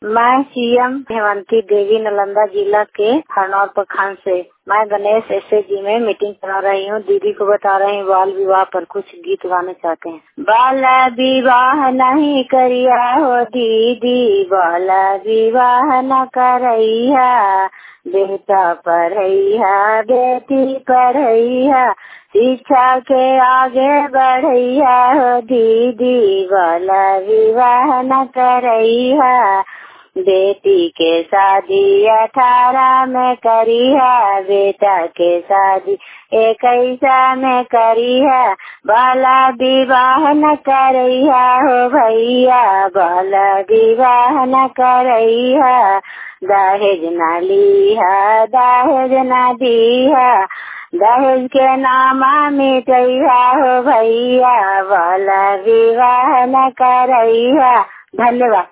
मैं सीएम हेमंती देवी नालंदा जिला के हरनौर प्रखंड से मैं गणेश एसएचजी में मीटिंग करा रही हूँ। दीदी को बता रही हूँ बाल विवाह पर कुछ गीत गाने चाहते हैं। बाल विवाह नहीं करिया हो दीदी, बाल विवाह न करैया, बेटा पढ़ैया बेटी पढ़ैया, शिक्षा के आगे बढ़ैया हो दीदी, बाल विवाह न करैया, बेटी के शादी 18 में करी है, बेटा के शादी 21 में करी है, बाला विवाह न करैया हो भैया, बाला विवाह न करैया, दहेज न लीहा दहेज न दीहा, दहेज के नामा मिटैया हो भैया, बाला विवाह न करैया। धन्यवाद।